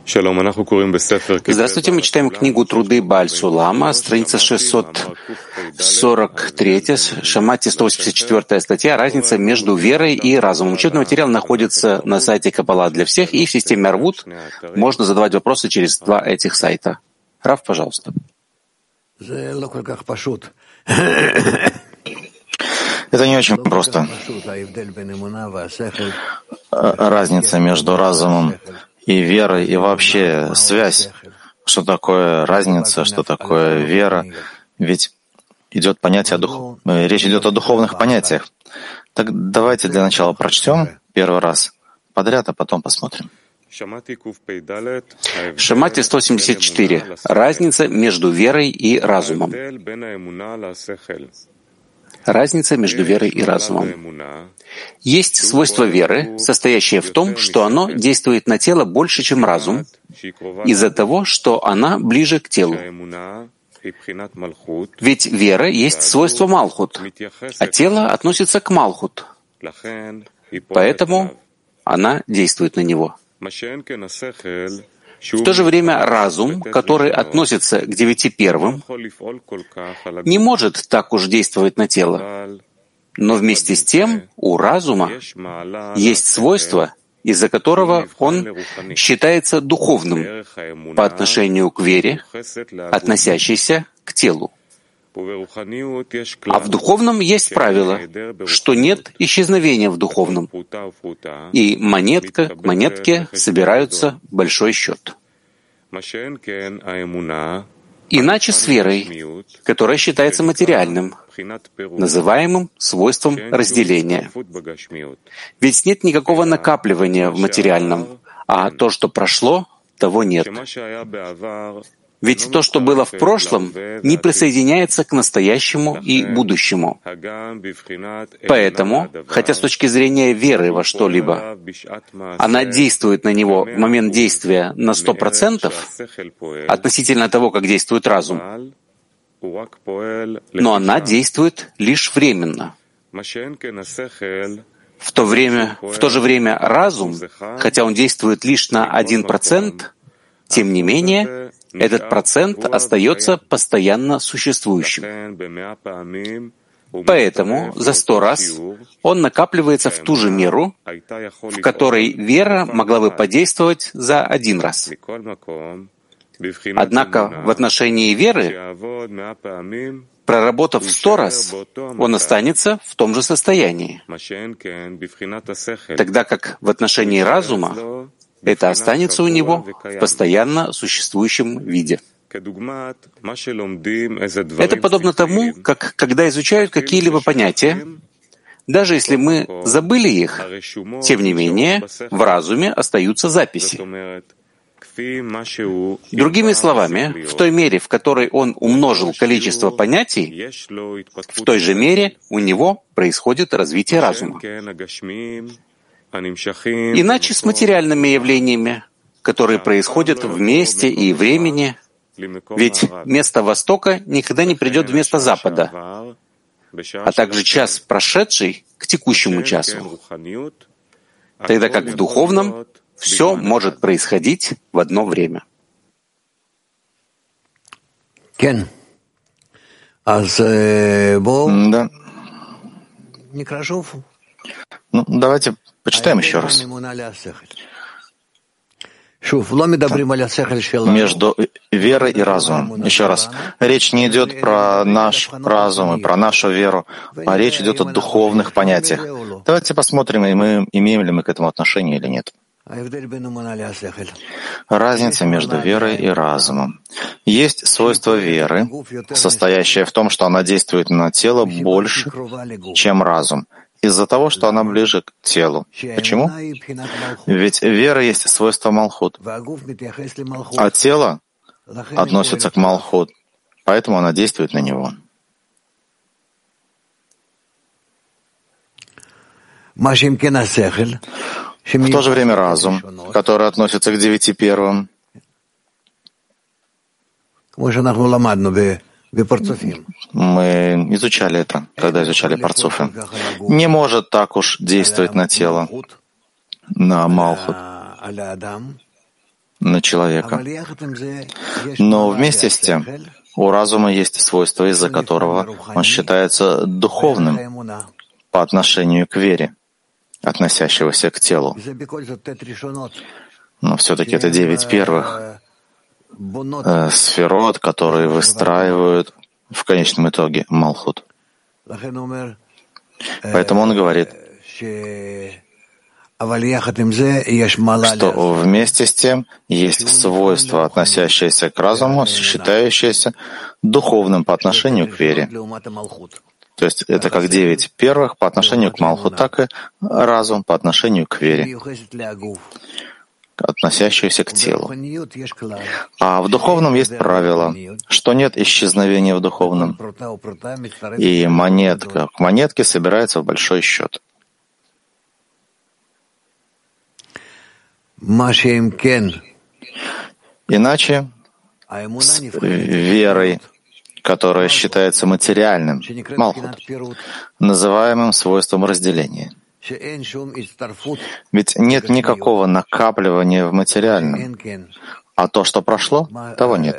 Здравствуйте, мы читаем книгу «Труды Бааль Сулама», страница 643, Шамати, 184 статья «Разница между верой и разумом». Учебный материал находится на сайте Каббала для всех, и в системе Арвут можно задавать вопросы через два этих сайта. Рав, пожалуйста. Это не очень просто. Разница между разумом и верой, и вообще связь. Что такое разница, что такое вера? Ведь идет понятие речь идет о духовных понятиях. Так давайте для начала прочтем первый раз подряд, а потом посмотрим. Шамати 174. Разница между верой и разумом. Разница между верой и разумом. Есть свойство веры, состоящее в том, что оно действует на тело больше, чем разум, из-за того, что она ближе к телу. Ведь вера есть свойство Малхут, а тело относится к Малхут. Поэтому она действует на него. В то же время разум, который относится к 9 первым, не может так уж действовать на тело. Но вместе с тем у разума есть свойство, из-за которого он считается духовным по отношению к вере, относящейся к телу. А в духовном есть правило, что нет исчезновения в духовном, и монетка к монетке собираются большой счет. Иначе с верой, которая считается материальным, называемым свойством разделения. Ведь нет никакого накапливания в материальном, а то, что прошло, того нет. Ведь то, что было в прошлом, не присоединяется к настоящему и будущему. Поэтому, хотя с точки зрения веры во что-либо, она действует на него в момент действия на 100% относительно того, как действует разум, но она действует лишь временно. В то же время разум, хотя он действует лишь на 1%, тем не менее, этот процент остается постоянно существующим. Поэтому за 100 раз он накапливается в ту же меру, в которой вера могла бы подействовать за 1 раз. Однако в отношении веры, проработав 100 раз, он останется в том же состоянии, тогда как в отношении разума это останется у него в постоянно существующем виде. Это подобно тому, как когда изучают какие-либо понятия, даже если мы забыли их, тем не менее, в разуме остаются записи. Другими словами, в той мере, в которой он умножил количество понятий, в той же мере у него происходит развитие разума. Иначе с материальными явлениями, которые происходят в месте и времени, ведь место Востока никогда не придет вместо Запада, а также час прошедший к текущему часу, тогда как в духовном все может происходить в одно время. Да. Давайте почитаем еще раз. Между верой и разумом. Еще раз. Речь не идет про наш разум и про нашу веру, а речь идет о духовных понятиях. Давайте посмотрим, имеем ли мы к этому отношение или нет. Разница между верой и разумом. Есть свойство веры, состоящее в том, что она действует на тело больше, чем разум, из-за того, что она ближе к телу. Почему? Ведь вера есть свойство Малхут, а тело относится к Малхут, поэтому она действует на него. В то же время разум, который относится к 9 первым, мы изучали это, когда изучали парцуфы, не может так уж действовать на тело, на Малхут. на человека. Но вместе с тем у разума есть свойство, из-за которого он считается духовным по отношению к вере, относящегося к телу. Но все-таки это 9 первых сферот, которые выстраивают в конечном итоге Малхут. Поэтому он говорит, что вместе с тем есть свойство, относящееся к разуму, считающееся духовным по отношению к вере. То есть это как 9 первых по отношению к Малху, так и разум по отношению к вере, относящееся к телу. А в духовном есть правило, что нет исчезновения в духовном, и монетка к монетке собирается в большой счет. Иначе с верой, которая считается материальным, Малхут, называемым свойством разделения. Ведь нет никакого накапливания в материальном, а то, что прошло, того нет.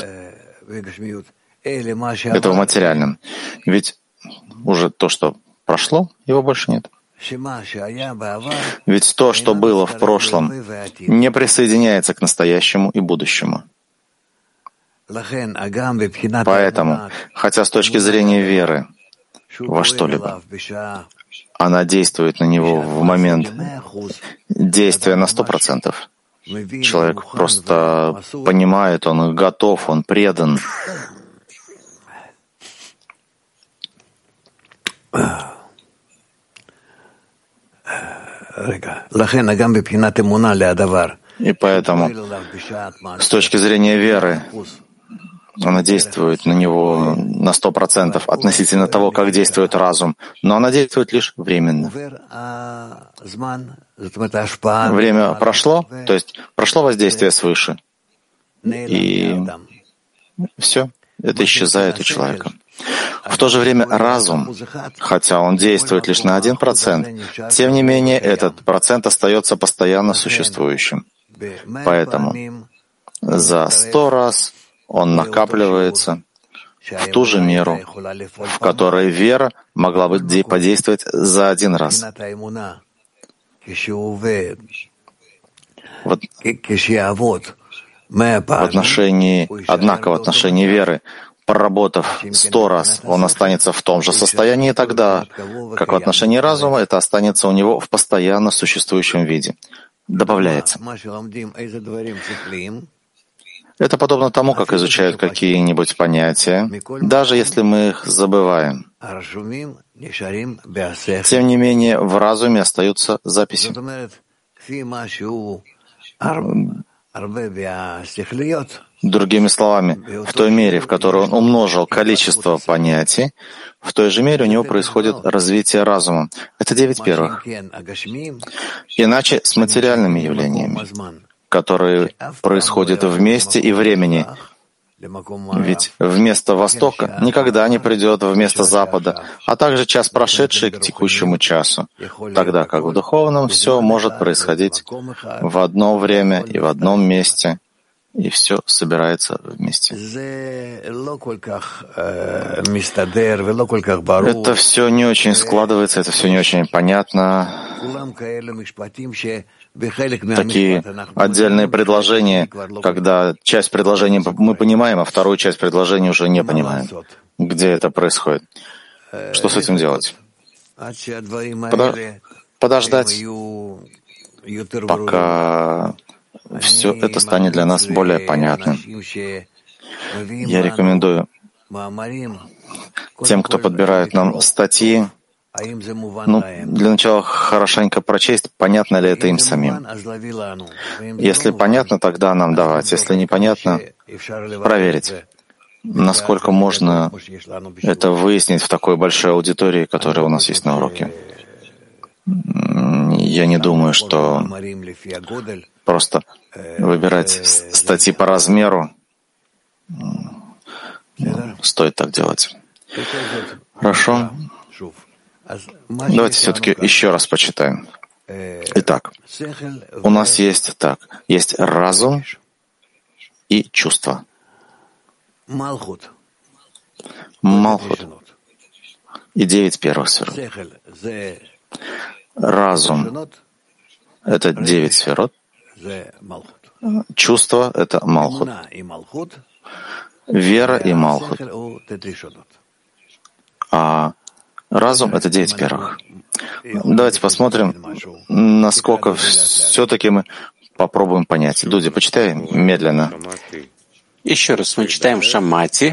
Это в материальном. Ведь уже то, что прошло, его больше нет. Ведь то, что было в прошлом, не присоединяется к настоящему и будущему. Поэтому, хотя с точки зрения веры во что-либо, она действует на него в момент действия на 100%. Человек просто понимает, он готов, он предан. И поэтому, с точки зрения веры, она действует на него на 100% относительно того, как действует разум, но она действует лишь временно. Время прошло, то есть прошло воздействие свыше, и все, это исчезает у человека. В то же время разум, хотя он действует лишь на 1%, тем не менее этот процент остается постоянно существующим. Поэтому за 100 раз он накапливается в ту же меру, в которой вера могла бы подействовать за 1 раз. Однако в отношении веры, проработав 100 раз, он останется в том же состоянии тогда, как в отношении разума это останется у него в постоянно существующем виде. Добавляется. Это подобно тому, как изучают какие-нибудь понятия, даже если мы их забываем. Тем не менее, в разуме остаются записи. Другими словами, в той мере, в которой он умножил количество понятий, в той же мере у него происходит развитие разума. Это 9 первых. Иначе с материальными явлениями, которые происходят в месте и времени. Ведь вместо Востока никогда не придет вместо Запада, а также час прошедший к текущему часу, тогда как в духовном все может происходить в одно время и в одном месте, и все собирается вместе. Это все не очень складывается, это все не очень понятно. Такие отдельные предложения, когда часть предложения мы понимаем, а вторую часть предложения уже не понимаем. Где это происходит? Что с этим делать? Подождать, пока все это станет для нас более понятным. Я рекомендую тем, кто подбирает нам статьи, для начала хорошенько прочесть, понятно ли это им самим. Если понятно, тогда нам давать. Если непонятно, проверить, насколько можно это выяснить в такой большой аудитории, которая у нас есть на уроке. Я не думаю, что просто выбирать статьи по размеру стоит так делать. Хорошо. Давайте все-таки еще раз почитаем. Итак, у нас есть разум, и чувства. Малхут и 9 первых сферот. Разум — это 9 сферот. Чувство — это Малхут. Вера и Малхут. А разум — это 9 первых. Давайте посмотрим, насколько все-таки мы попробуем понять. Дуди, почитай медленно. Еще раз мы читаем Шамати,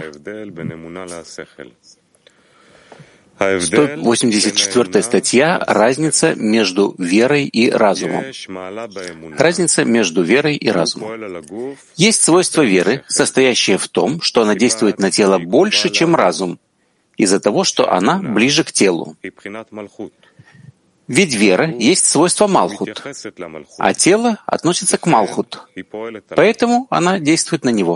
184 статья «Разница между верой и разумом». Разница между верой и разумом. Есть свойство веры, состоящее в том, что она действует на тело больше, чем разум, из-за того, что она ближе к телу. Ведь вера есть свойство Малхут, а тело относится к Малхут, поэтому она действует на него.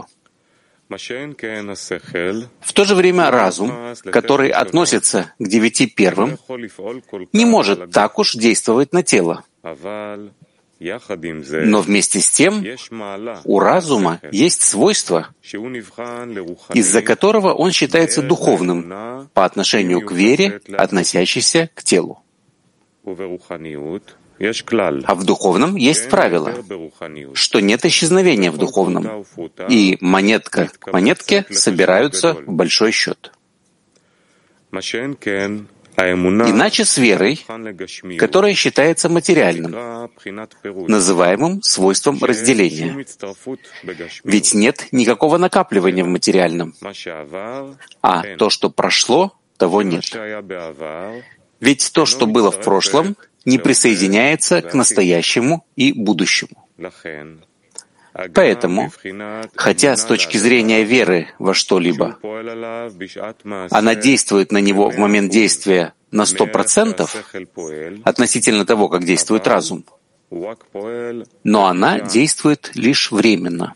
В то же время разум, который относится к 9 первым, не может так уж действовать на тело. Но вместе с тем у разума есть свойство, из-за которого он считается духовным по отношению к вере, относящейся к телу. А в духовном есть правило, что нет исчезновения в духовном, и монетка к монетке собираются в большой счет. Иначе с верой, которая считается материальным, называемым свойством разделения. Ведь нет никакого накапливания в материальном, а то, что прошло, того нет. Ведь то, что было в прошлом, не присоединяется к настоящему и будущему. Поэтому, хотя с точки зрения веры во что-либо, она действует на него в момент действия на 100% относительно того, как действует разум, но она действует лишь временно.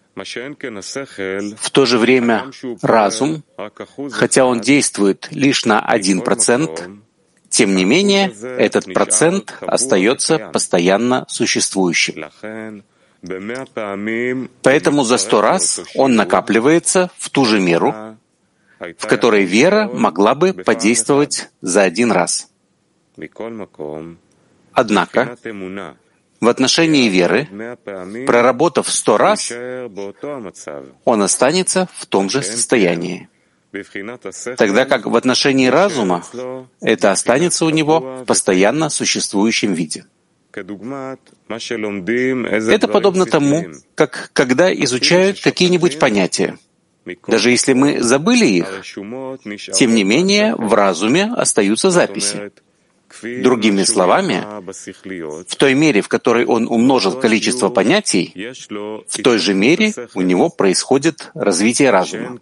В то же время разум, хотя он действует лишь на 1%, тем не менее, этот процент остается постоянно существующим. Поэтому за 100 раз он накапливается в ту же меру, в которой вера могла бы подействовать за 1 раз. Однако, в отношении веры, проработав 100 раз, он останется в том же состоянии. Тогда как в отношении разума это останется у него в постоянно существующем виде. Это подобно тому, как когда изучают какие-нибудь понятия. Даже если мы забыли их, тем не менее в разуме остаются записи. Другими словами, в той мере, в которой он умножил количество понятий, в той же мере у него происходит развитие разума.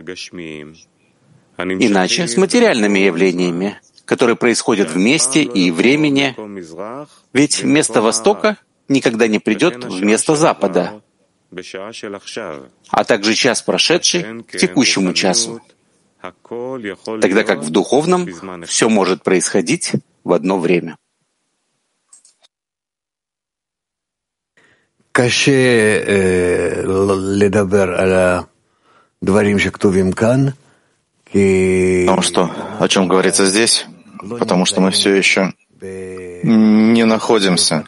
Иначе с материальными явлениями, которые происходят в месте и времени, ведь место Востока никогда не придет в место Запада, а также час прошедший к текущему часу, тогда как в духовном все может происходить в одно время. О чем говорится здесь, потому что мы все еще не находимся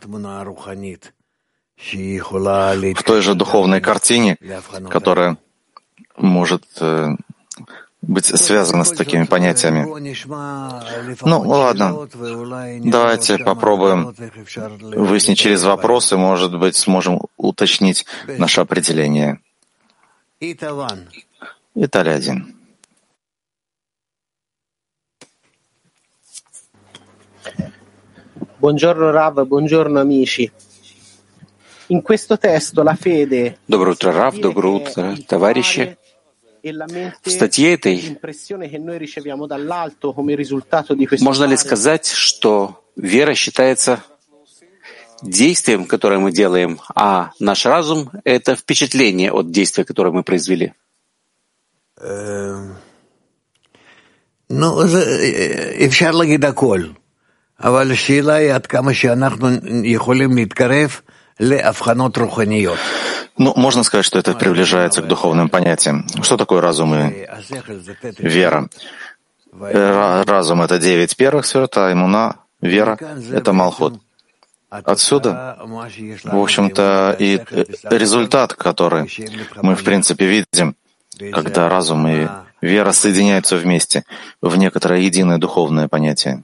в той же духовной картине, которая может быть связана с такими понятиями. Ну, ладно. Давайте попробуем выяснить через вопросы, может быть, сможем уточнить наше определение. Италия 1. Buongiorno Rav, buongiorno amici. In questo testo la fede. Доброе утро, Рав, доброе утро, товарищи. В статье этой можно ли сказать, что вера считается действием, которое мы делаем, а наш разум — это впечатление от действия, которое мы произвели? Ну, можно сказать, что это приближается к духовным понятиям. Что такое разум и вера? Разум — это 9 первых сферот, а иммуна, вера — это малхут. Отсюда, в общем-то, и результат, который мы, в принципе, видим, когда разум и вера соединяются вместе в некоторое единое духовное понятие.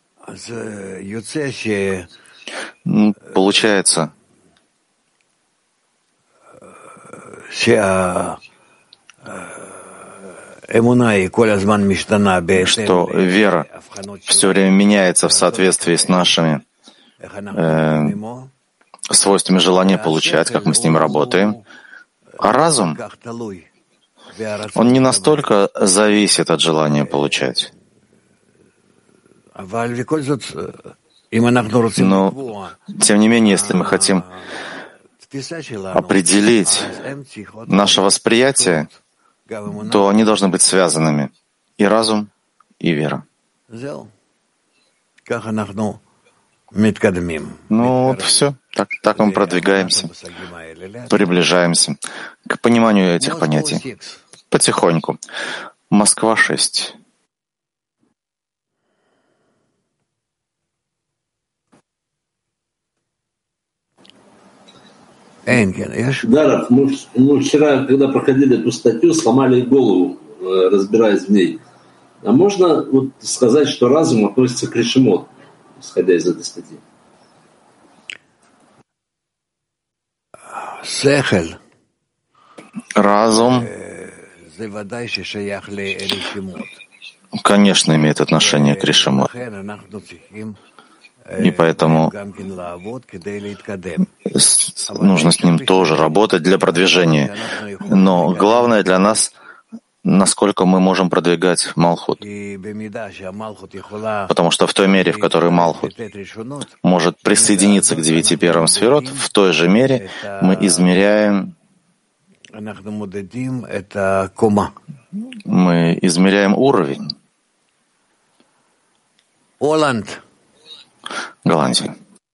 Получается, что вера все время меняется в соответствии с нашими свойствами желания получать, как мы с ним работаем. А разум, он не настолько зависит от желания получать. Но, тем не менее, если мы хотим определить наше восприятие, то они должны быть связанными. И разум, и вера. Ну вот все. Так мы продвигаемся, приближаемся к пониманию этих понятий. Потихоньку. Москва 6. Да, Раф, мы вчера, когда проходили эту статью, сломали голову, разбираясь в ней. А можно вот сказать, что разум относится к решимот, исходя из этой статьи? Разум, конечно, имеет отношение к решимот. И поэтому нужно с ним тоже работать для продвижения. Но главное для нас, насколько мы можем продвигать Малхут. Потому что в той мере, в которой Малхут может присоединиться к 9 первым сферот, в той же мере мы измеряем уровень. Голландия.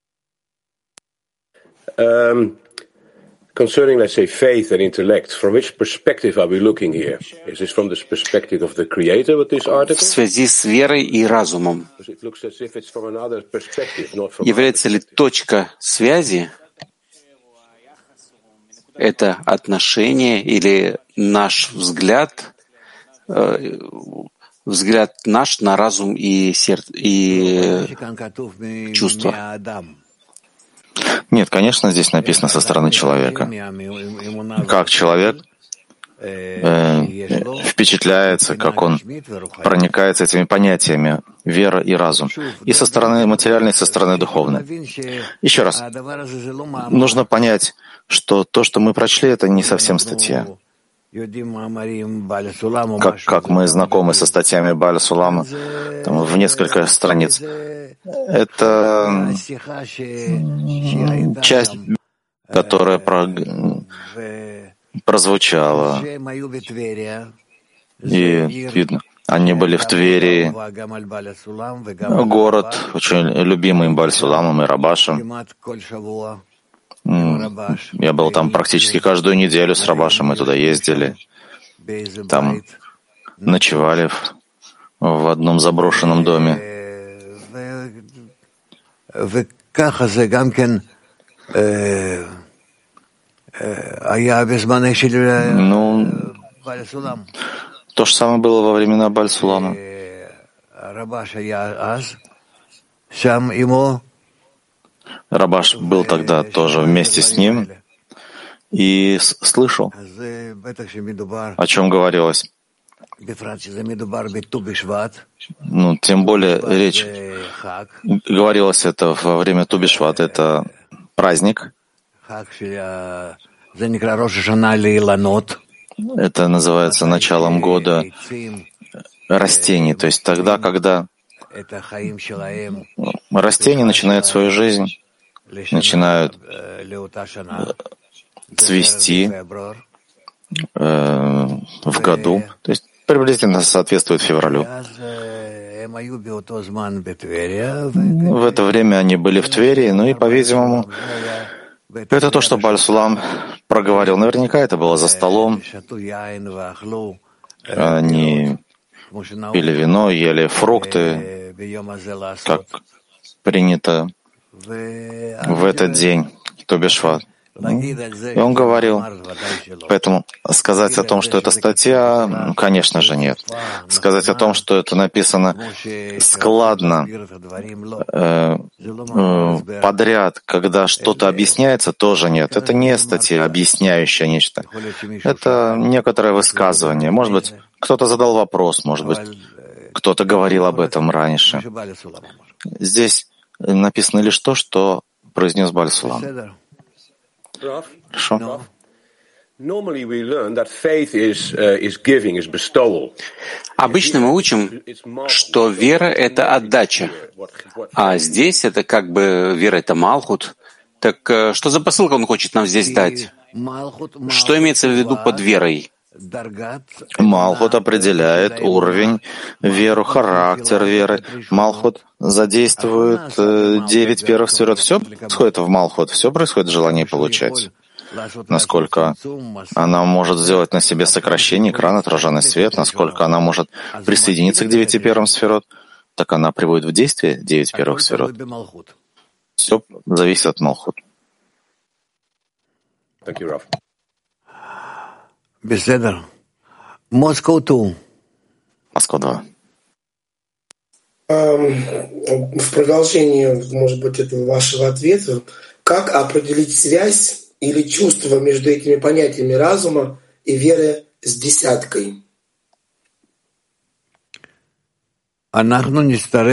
Concerning, let's say, faith and intellect, from which perspective are we looking here? Is this from the perspective of the creator with this article? В связи с верой и разумом. Является ли точка связи это отношение или наш взгляд, взгляд наш на разум и сердце, и чувства? Нет, конечно, здесь написано со стороны человека. Как человек впечатляется, как он проникается этими понятиями вера и разум. И со стороны материальной, и со стороны духовной. Еще раз, нужно понять, что то, что мы прочли, это не совсем статья. Как мы знакомы со статьями Бааля Сулама, там, в несколько страниц. Это часть, которая прозвучала. И видно, они были в Твери, город, очень любимый Бааль Суламом и Рабашем. Я был там практически каждую неделю с Рабашем, мы туда ездили. Там ночевали в одном заброшенном доме. Ну, то же самое было во времена Бааль Сулама. Рабаш был тогда тоже вместе с ним и слышал, о чем говорилось. Ну, тем более речь говорилось это во время Ту-би-Шват, это праздник. Это называется началом года растений, то есть тогда, когда растения начинают свою жизнь, начинают цвести в году, то есть приблизительно соответствует февралю. В это время они были в Твери, ну и, по-видимому, Это то, что Бааль Сулам проговорил. Наверняка это было за столом. Они пили вино, ели фрукты, как принято в этот день, Ту-Бишват. И он говорил. Поэтому сказать о том, что это статья, конечно же, нет. Сказать о том, что это написано складно, подряд, когда что-то объясняется, тоже нет. Это не статья, объясняющая нечто. Это некоторое высказывание. Может быть, кто-то задал вопрос, может быть, кто-то говорил об этом раньше. Здесь написано лишь то, что произнес Бааль Сулам. Хорошо. Обычно мы учим, что вера — это отдача, а здесь это как бы вера — это Малхут. Так что за посылку он хочет нам здесь дать? Что имеется в виду под верой? Малхут определяет уровень веры, характер веры. Малхут задействует 9 первых сферот. Все происходит в Малхут, все происходит в желании получать. Насколько она может сделать на себе сокращение экрана, отраженный свет, насколько она может присоединиться к 9 первым сферот, так она приводит в действие 9 первых сферот. Все зависит от Малхут. Беседа. Москва 2. Москва 2. В продолжении, может быть, этого вашего ответа, как определить связь или чувство между этими понятиями разума и веры с десяткой? Нам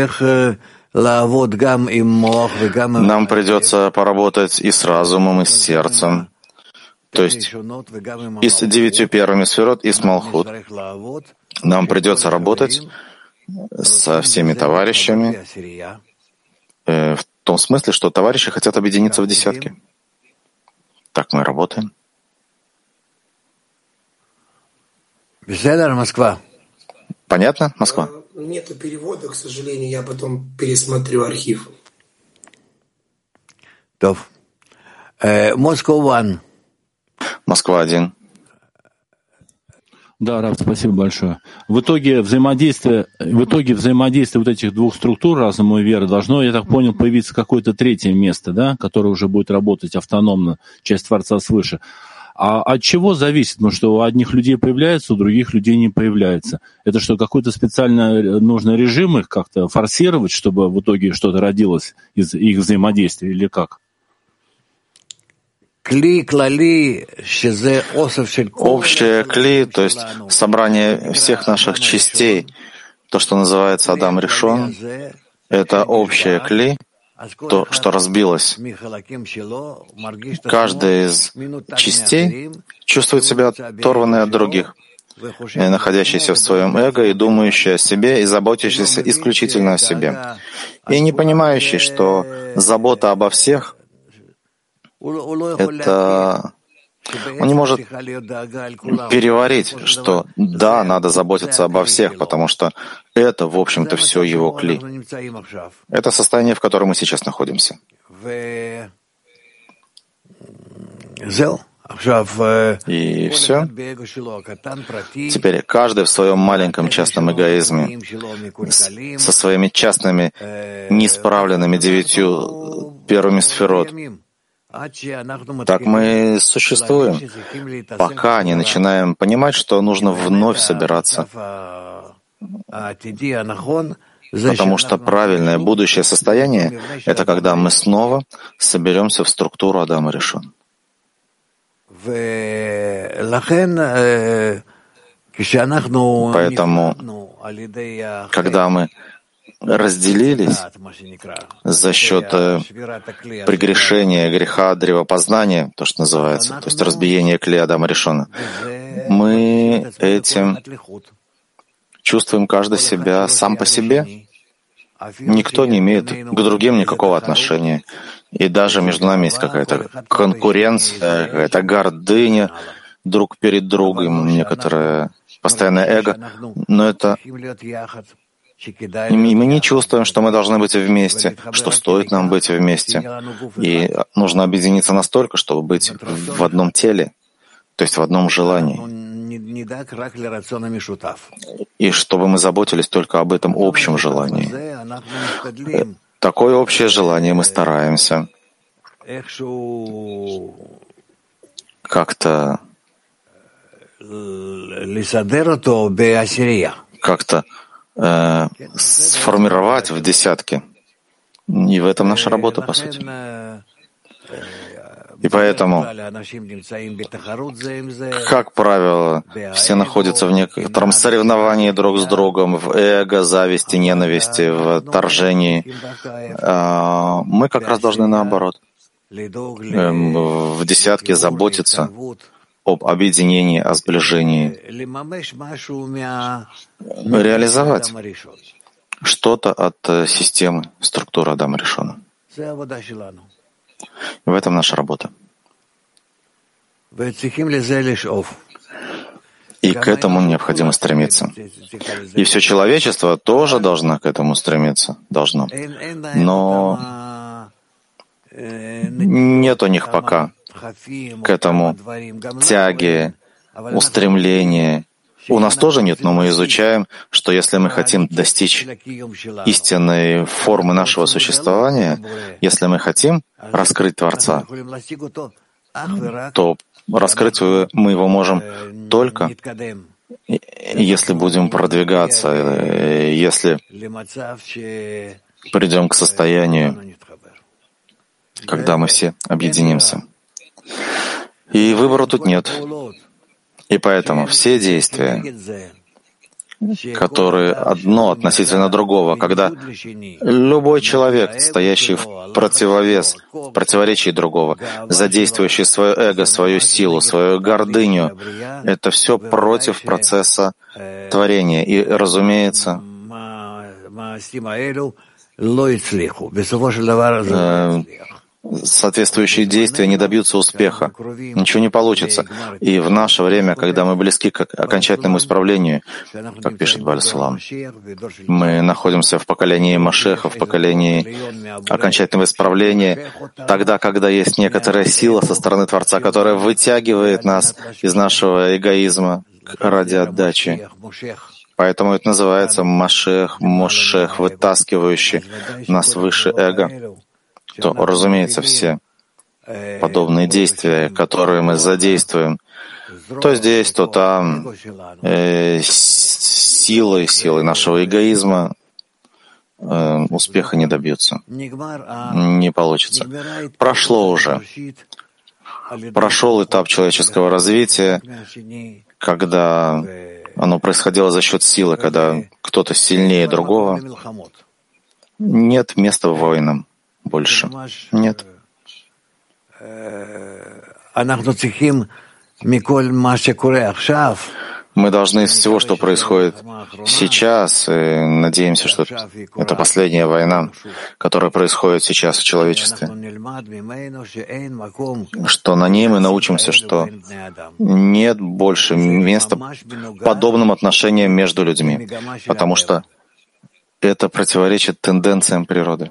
придется поработать и с разумом, и с сердцем. То есть и с 9 первыми сферот, и с Малхут. Нам придется работать со всеми товарищами, в том смысле, что товарищи хотят объединиться в десятки. Так мы работаем. Москва. Понятно, Москва? Нет перевода, к сожалению, я потом пересмотрю архив. Москва 1. Москва 1. Да, Рав, спасибо большое. В итоге взаимодействие вот этих двух структур, разума и веры, должно, я так понял, появиться какое-то третье место, да, которое уже будет работать автономно, часть Творца свыше. А от чего зависит? Потому что у одних людей появляется, у других людей не появляется. Это что, какой-то специально нужный режим их как-то форсировать, чтобы в итоге что-то родилось из их взаимодействия, или как? Общее кли, то есть собрание всех наших частей, то, что называется Адам Ришон, это общее кли, то, что разбилось. Каждая из частей чувствует себя оторванной от других, и находящаяся в своем эго, и думающая о себе, и заботящаяся исключительно о себе, и не понимающий, что забота обо всех — это он не может переварить, что да, надо заботиться обо всех, потому что это, в общем-то, все его кли. Это состояние, в котором мы сейчас находимся. И все. Теперь каждый в своем маленьком частном эгоизме, со своими частными, неисправленными 9 первыми сферот, так мы существуем, пока не начинаем понимать, что нужно вновь собираться. Потому что правильное будущее состояние — это когда мы снова соберемся в структуру Адама Ришон. Поэтому, когда мы разделились за счет прегрешения греха древопознания, то, что называется, то есть разбиения клея Адама Ришона, мы этим чувствуем каждый себя сам по себе. Никто не имеет к другим никакого отношения. И даже между нами есть какая-то конкуренция, какая-то гордыня друг перед другом, некоторое постоянное эго. Но это И мы не чувствуем, что мы должны быть вместе, что стоит нам быть вместе. И нужно объединиться настолько, чтобы быть в одном теле, то есть в одном желании. И чтобы мы заботились только об этом общем желании. Такое общее желание мы стараемся как-то сформировать в десятки. И в этом наша работа, по сути. И поэтому, как правило, все находятся в некотором соревновании друг с другом, в эго, зависти, ненависти, в отторжении. Мы как раз должны наоборот. В десятке заботиться об объединении, о сближении, реализовать что-то от системы, структуры Адама Ришона. В этом наша работа. И к этому необходимо стремиться. И все человечество тоже должно к этому стремиться. Должно. Но нет у них пока к этому тяги, устремления. У нас тоже нет, но мы изучаем, что если мы хотим достичь истинной формы нашего существования, если мы хотим раскрыть Творца, то раскрыть мы его можем только, если будем продвигаться, если придем к состоянию, когда мы все объединимся. И выбора тут нет. И поэтому все действия, которые одно относительно другого, когда любой человек, стоящий в противоречии другого, задействующий свое эго, свою силу, свою гордыню, это все против процесса творения. И, разумеется, соответствующие действия не добьются успеха. Ничего не получится. И в наше время, когда мы близки к окончательному исправлению, как пишет Бааль Сулам, мы находимся в поколении Машеха, в поколении окончательного исправления, тогда, когда есть некоторая сила со стороны Творца, которая вытягивает нас из нашего эгоизма ради отдачи. Поэтому это называется Машех, Мошех, вытаскивающий нас выше эго. То, разумеется, все подобные действия, которые мы задействуем, то здесь, то там, силой нашего эгоизма успеха не добьются, не получится. Прошел этап человеческого развития, когда оно происходило за счет силы, когда кто-то сильнее другого. Нет места войнам. Больше нет. Мы должны из всего, что происходит сейчас, и надеемся, что это последняя война, которая происходит сейчас в человечестве, что на ней мы научимся, что нет больше места подобным отношениям между людьми, потому что это противоречит тенденциям природы.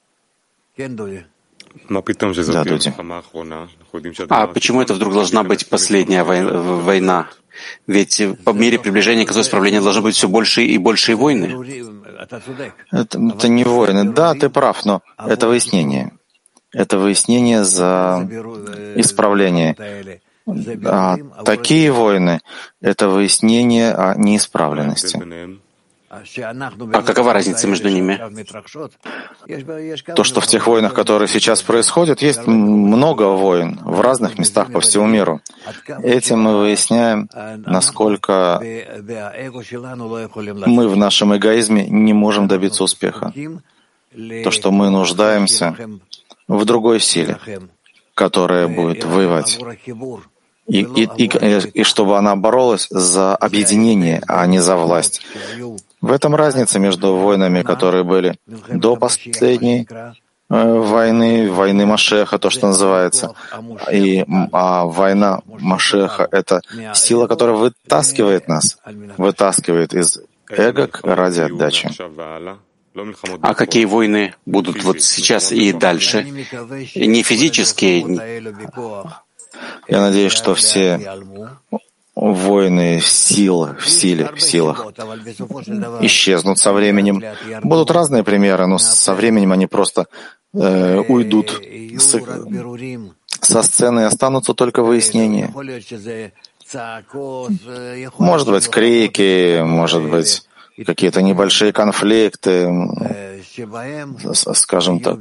Да, Дуди. А почему это вдруг должна быть последняя война? Ведь по мере приближения к исправлению должно быть все больше и большие войны. Это не войны. Да, ты прав, но это выяснение. Это выяснение за исправление. А такие войны — это выяснение о неисправленности. А какова разница между ними? То, что в тех войнах, которые сейчас происходят, есть много войн в разных местах по всему миру. Этим мы выясняем, насколько мы в нашем эгоизме не можем добиться успеха. То, что мы нуждаемся в другой силе, которая будет воевать. И чтобы она боролась за объединение, а не за власть. В этом разница между войнами, которые были до последней войны Машеха, то, что называется, а война Машеха — это сила, которая вытаскивает нас, вытаскивает из эгок ради отдачи. А какие войны будут вот сейчас и дальше? Не физические. Я надеюсь, что все войны в силах исчезнут со временем. Будут разные примеры, но со временем они просто уйдут со сцены, и останутся только выяснения. Может быть, крики, может быть, какие-то небольшие конфликты, скажем так,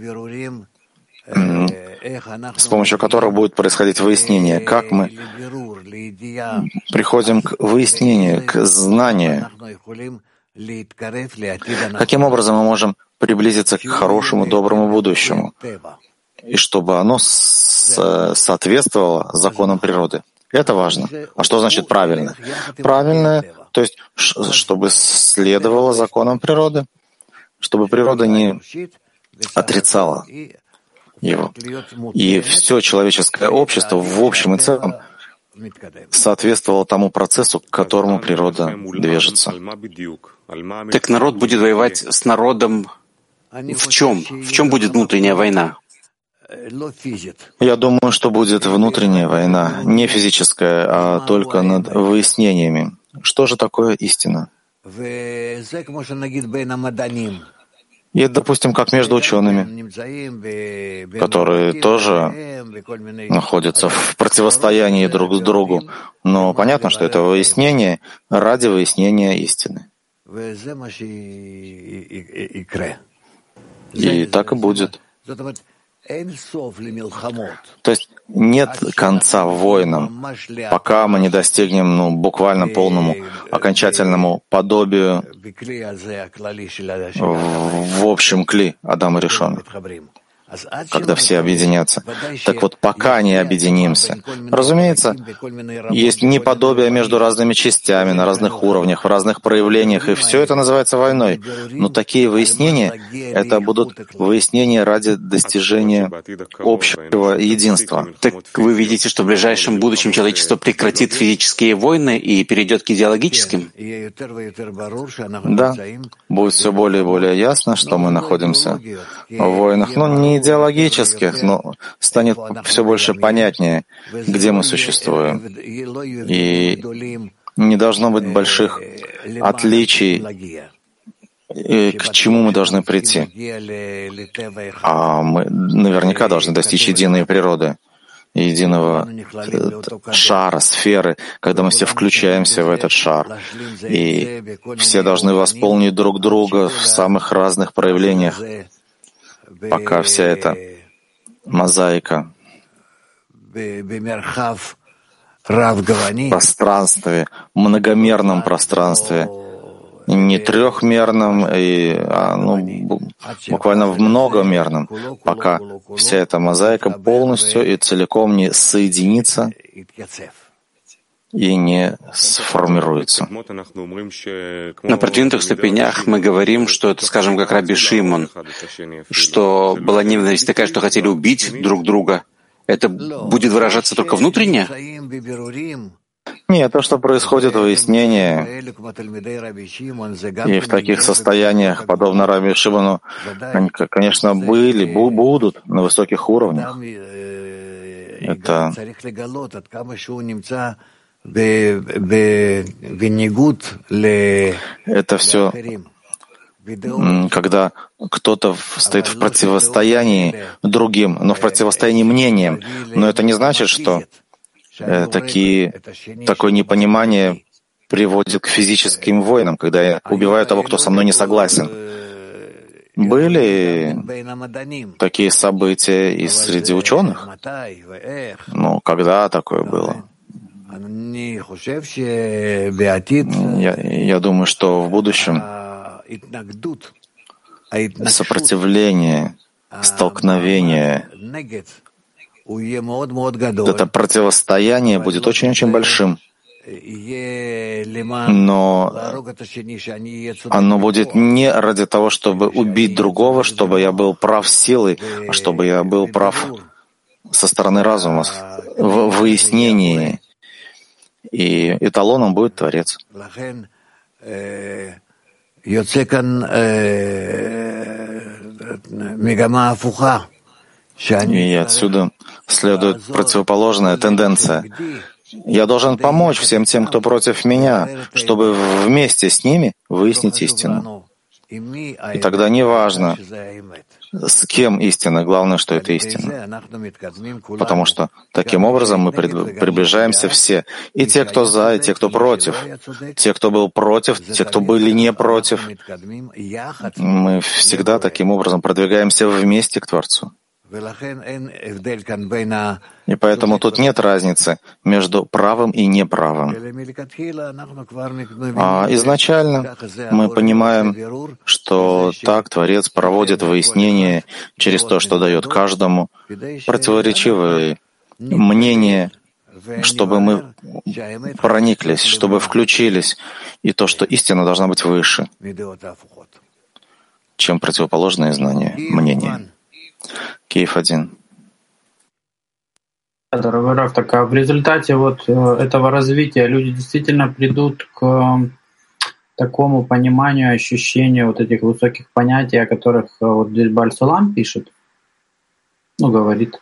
с помощью которых будет происходить выяснение, как мы приходим к выяснению, к знанию, каким образом мы можем приблизиться к хорошему, доброму будущему, и чтобы оно соответствовало законам природы. Это важно. А что значит правильно? Правильно, то есть, чтобы следовало законам природы, чтобы природа не отрицала его. И все человеческое общество в общем и целом соответствовало тому процессу, к которому природа движется. Так народ будет воевать с народом в чем? В чем будет внутренняя война? Я думаю, что будет внутренняя война, не физическая, а только над выяснениями. Что же такое истина? И, допустим, как между учеными, которые тоже находятся в противостоянии друг с другом. Но понятно, что это выяснение ради выяснения истины. И так и будет. То есть нет конца войнам, пока мы не достигнем буквально полному, окончательному подобию в общем кли Адама Ришона, когда все объединятся. Так вот, пока не объединимся, разумеется, есть неподобие между разными частями, на разных уровнях, в разных проявлениях, и все это называется войной. Но такие выяснения — это будут выяснения ради достижения общего единства. Так вы видите, что в ближайшем будущем человечество прекратит физические войны и перейдет к идеологическим? Да, будет все более и более ясно, что мы находимся в войнах. Но не идеологических, но станет все больше понятнее, где мы существуем. И не должно быть больших отличий, к чему мы должны прийти. А мы наверняка должны достичь единой природы, единого шара, сферы, когда мы все включаемся в этот шар. И все должны восполнить друг друга в самых разных проявлениях, пока вся эта мозаика в пространстве, многомерном пространстве, не трехмерном, буквально в многомерном, пока вся эта мозаика полностью и целиком не соединится и не сформируется. На продвинутых ступенях мы говорим, что это, скажем, как Раби Шимон, что была ненависть такая, что хотели убить друг друга. Это будет выражаться только внутренне? Нет, то, что происходит выяснение, и в таких состояниях, подобно Раби Шимону, они, конечно, были, будут на высоких уровнях. Это все, когда кто-то стоит в противостоянии другим, но в противостоянии мнениям. Но это не значит, что такое непонимание приводит к физическим войнам, когда я убиваю того, кто со мной не согласен. Были такие события и среди ученых? Ну, когда такое было? Я думаю, что в будущем сопротивление, столкновение, это противостояние будет очень-очень большим. Но оно будет не ради того, чтобы убить другого, чтобы я был прав силой, а чтобы я был прав со стороны разума, в выяснении. И эталоном будет Творец. И отсюда следует противоположная тенденция. Я должен помочь всем тем, кто против меня, чтобы вместе с ними выяснить истину. И тогда не важно, с кем истина, главное, что это истина. Потому что таким образом мы приближаемся все. И те, кто за, и те, кто против. Те, кто был против, те, кто были не против. Мы всегда таким образом продвигаемся вместе к Творцу. И поэтому тут нет разницы между правым и неправым. А изначально мы понимаем, что так Творец проводит выяснение через то, что дает каждому противоречивые мнения, чтобы мы прониклись, чтобы включились, и то, что истина должна быть выше, чем противоположные знания, мнения. Киев 1. Дорогой Рав, так а в результате вот этого развития люди действительно придут к такому пониманию, ощущению вот этих высоких понятий, о которых вот здесь Бааль Сулам пишет, говорит.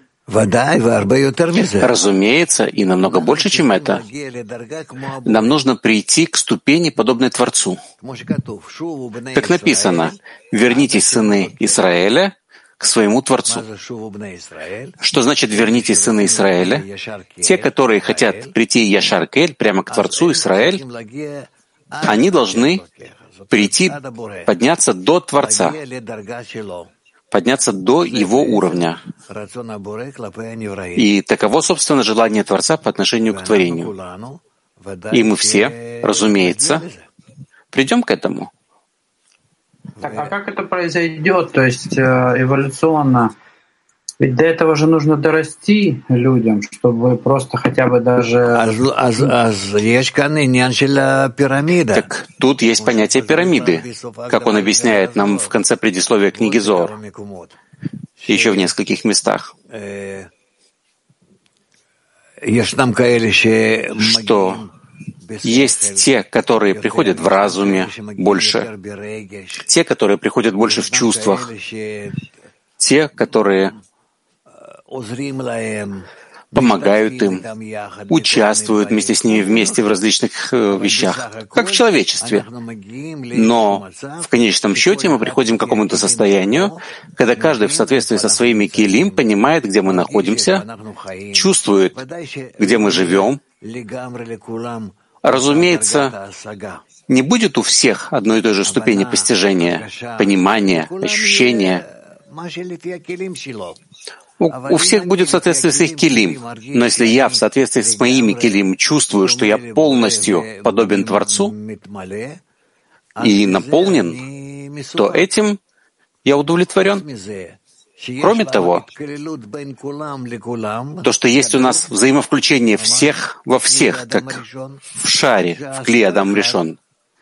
Разумеется, и намного больше, чем это. Нам нужно прийти к ступени, подобной Творцу. Как написано, «Вернитесь, сыны Израиля, к своему Творцу». Что значит «вернитесь, сыны Израиля»? Те, которые хотят прийти Яшар Кель, прямо к Творцу Израиль, они должны прийти, подняться до Творца, подняться до Его уровня. И таково, собственно, желание Творца по отношению к творению. И мы все, разумеется, придем к этому. Так, а как это произойдет, то есть эволюционно? Ведь до этого же нужно дорасти людям, чтобы просто хотя бы даже... Так тут есть понятие пирамиды, как он объясняет нам в конце предисловия книги Зоар, еще в нескольких местах. Что есть те, которые приходят в разуме больше, те, которые приходят больше в чувствах, те, которые помогают им, участвуют вместе с ними вместе в различных вещах, как в человечестве. Но в конечном счете мы приходим к какому-то состоянию, когда каждый в соответствии со своими келим понимает, где мы находимся, чувствует, где мы живем. Разумеется, не будет у всех одной и той же ступени постижения, понимания, ощущения. У всех будет в соответствии с их келим. Но если я в соответствии с моими келим чувствую, что я полностью подобен Творцу и наполнен, то этим я удовлетворен. Кроме того, то, что есть у нас взаимовключение всех во всех, как в шаре, в Кли Адам Ришон,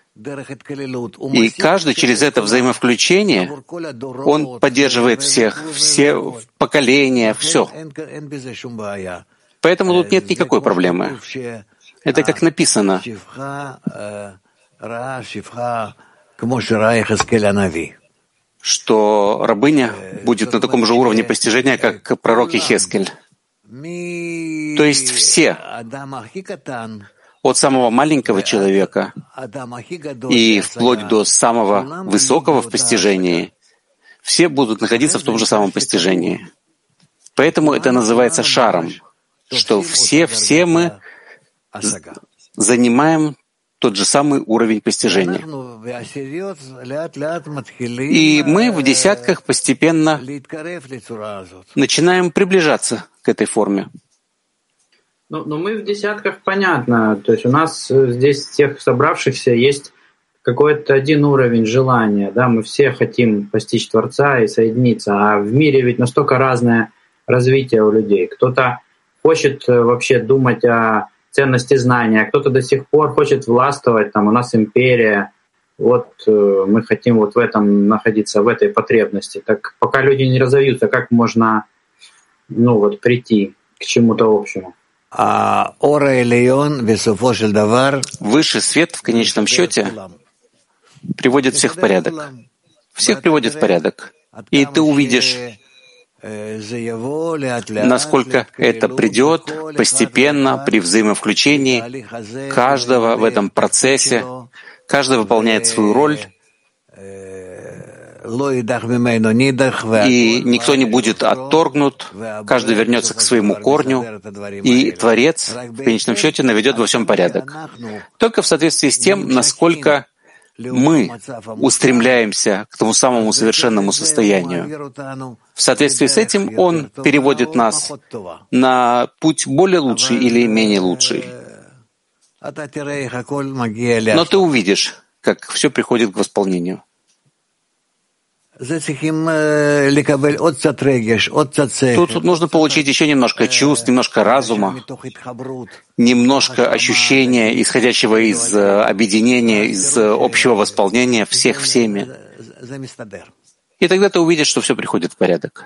и каждый через это взаимовключение, он поддерживает всех, все поколения, все. Поэтому тут нет никакой проблемы. Это как написано, что рабыня будет на таком же уровне постижения, как пророк Йехескель. То есть все, от самого маленького человека и вплоть до самого высокого в постижении, все будут находиться в том же самом постижении. Поэтому это называется шаром, что все мы занимаем тот же самый уровень постижения. И мы в десятках постепенно начинаем приближаться к этой форме. Но мы в десятках, понятно. То есть у нас здесь всех собравшихся есть какой-то один уровень желания. Да? Мы все хотим постичь Творца и соединиться. А в мире ведь настолько разное развитие у людей. Кто-то хочет вообще думать о ценности знания, кто-то до сих пор хочет властвовать. Там у нас империя. Вот мы хотим вот в этом находиться, в этой потребности. Так пока люди не разовьются, как можно прийти к чему-то общему? Высший свет в конечном счете приводит всех в порядок. Всех приводит в порядок. И ты увидишь, насколько это придет постепенно при взаимовключении каждого в этом процессе. Каждый выполняет свою роль, и никто не будет отторгнут, каждый вернется к своему корню, и Творец в конечном счете наведет во всем порядок. Только в соответствии с тем, насколько мы устремляемся к тому самому совершенному состоянию. В соответствии с этим Он переводит нас на путь более лучший или менее лучший. Но ты увидишь, как все приходит к восполнению. Тут нужно получить еще немножко чувств, немножко разума, немножко ощущения, исходящего из объединения, из общего восполнения всех всеми. И тогда ты увидишь, что все приходит в порядок.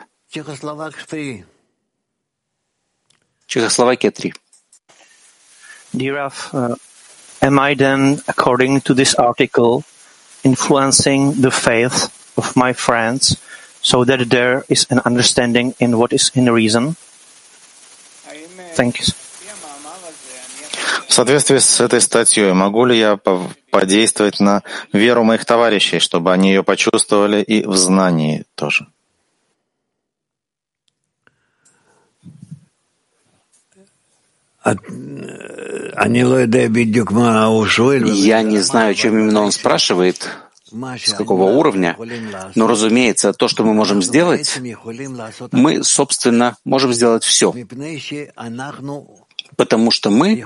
Чехословакия 3. Dear Raf, am I then, according to this article, influencing the faith of my friends so that there is an understanding in what is in reason? Thank you. В соответствии с этой статьей, могу ли я подействовать на веру моих товарищей, чтобы они ее почувствовали и в знании тоже? Я не знаю, о чем именно он спрашивает, с какого уровня, но, разумеется, то, что мы можем сделать, мы, собственно, можем сделать все, потому что мы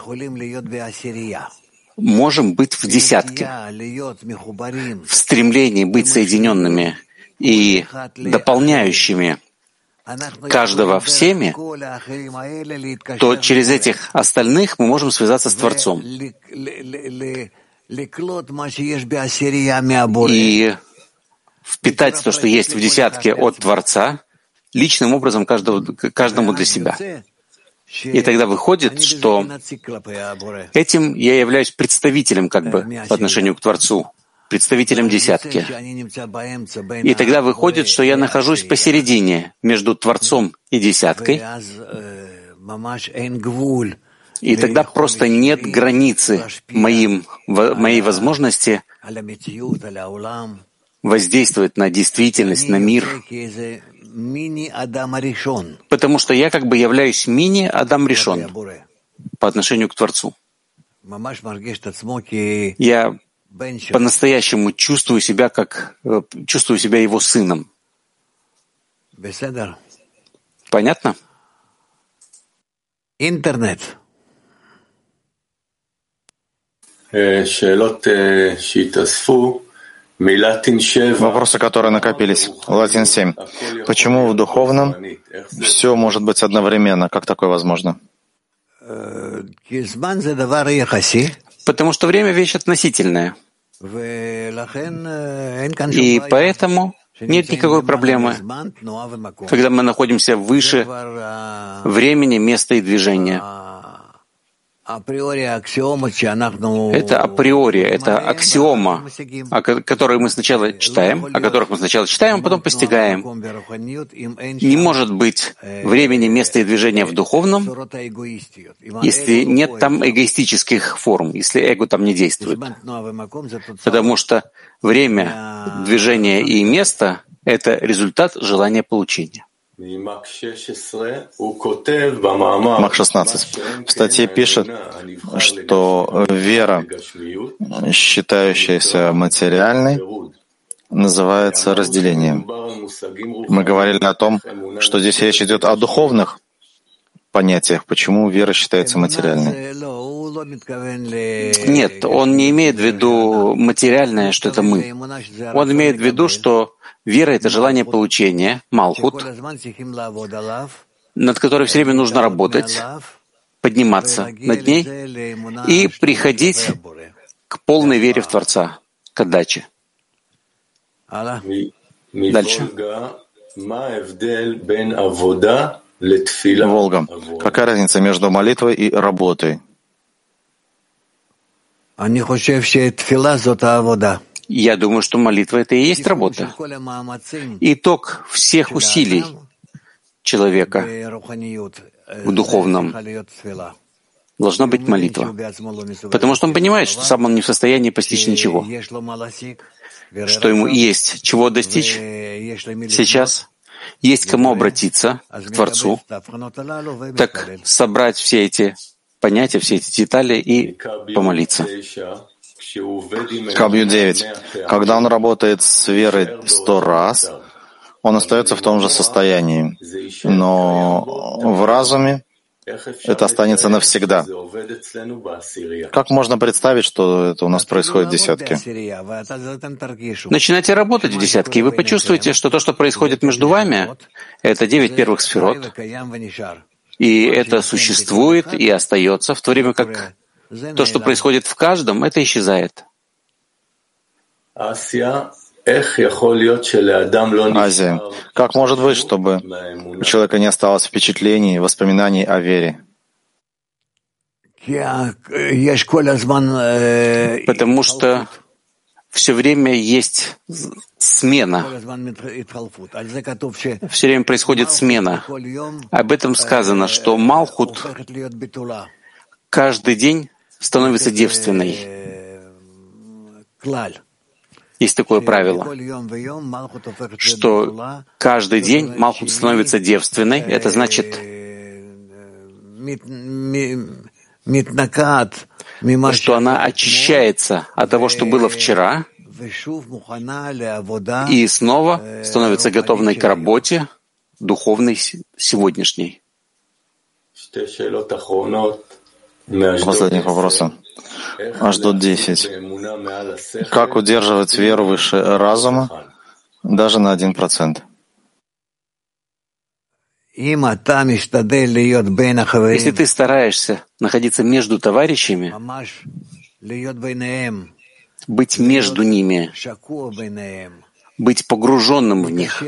можем быть в десятке, в стремлении быть соединенными и дополняющими каждого всеми, то через этих остальных мы можем связаться с Творцом и впитать то, что есть в десятке от Творца, личным образом каждому для себя. И тогда выходит, что этим я являюсь представителем по отношению к Творцу, представителем десятки. И тогда выходит, что я нахожусь посередине между Творцом и десяткой, и тогда просто нет границы моей возможности воздействовать на действительность, на мир, потому что я являюсь мини-Адам Ришон по отношению к Творцу. Я по-настоящему чувствую себя его сыном. Понятно? Интернет. Вопросы, которые накопились. Латин 7. Почему в духовном все может быть одновременно? Как такое возможно? Потому что время — вещь относительная. И поэтому нет никакой проблемы, когда мы находимся выше времени, места и движения. Это априори, это аксиома, о которых мы сначала читаем, а потом постигаем. Не может быть времени, места и движения в духовном, если нет там эгоистических форм, если эго там не действует. Потому что время, движение и место — это результат желания получения. Мах 16. В статье пишет, что вера, считающаяся материальной, называется разделением. Мы говорили о том, что здесь речь идет о духовных понятиях. Почему вера считается материальной? Нет, он не имеет в виду материальное, что это мы. Он имеет в виду, что вера — это желание получения, малхут, над которой все время нужно работать, подниматься над ней и приходить к полной вере в Творца, к отдаче. Дальше. Волга. Какая разница между молитвой и работой? Я думаю, что молитва — это и есть работа. Итог всех усилий человека в духовном должна быть молитва. Потому что он понимает, что сам он не в состоянии постичь ничего. Что ему есть чего достичь сейчас, есть кому обратиться к Творцу, так собрать все эти понятия, все эти детали и помолиться. Кабью 9. Когда он работает с верой 100 раз, он остается в том же состоянии, но в разуме это останется навсегда. Как можно представить, что это у нас происходит в десятке? Начинайте работать в десятке, и вы почувствуете, что то, что происходит между вами, это 9 первых сферот, и это существует и остается, в то время как то, что происходит в каждом, это исчезает. Азия. Как может быть, чтобы у человека не осталось впечатлений, воспоминаний о вере? Потому что все время есть смена. Все время происходит смена. Об этом сказано, что Малхут каждый день становится девственной. Есть такое правило, что каждый день Малхут становится девственной. Это значит, что она очищается от того, что было вчера, и снова становится готовой к работе духовной сегодняшней. Последний вопрос. Ждут 10. Как удерживать веру выше разума даже на 1%? Если ты стараешься находиться между товарищами, быть между ними, быть погруженным в них,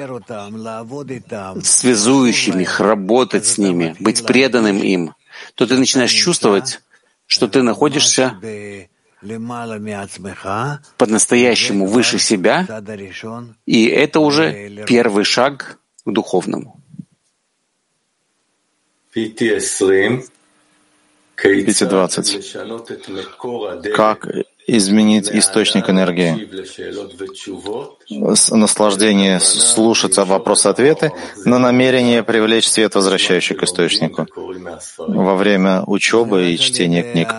связующим их, работать с ними, быть преданным им, то ты начинаешь чувствовать, что ты находишься по-настоящему выше себя, и это уже первый шаг к духовному. 5:20. Как изменить источник энергии? Наслаждение слушаться вопросы-ответы, но намерение привлечь свет, возвращающий к источнику во время учебы и чтения книг.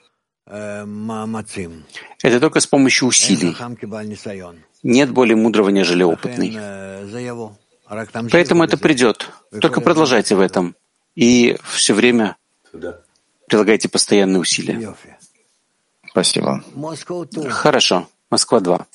Это только с помощью усилий. Нет более мудрого, нежели опытный. Поэтому это придет. Только продолжайте в этом. И все время прилагайте постоянные усилия. Спасибо. Хорошо. Москва 2.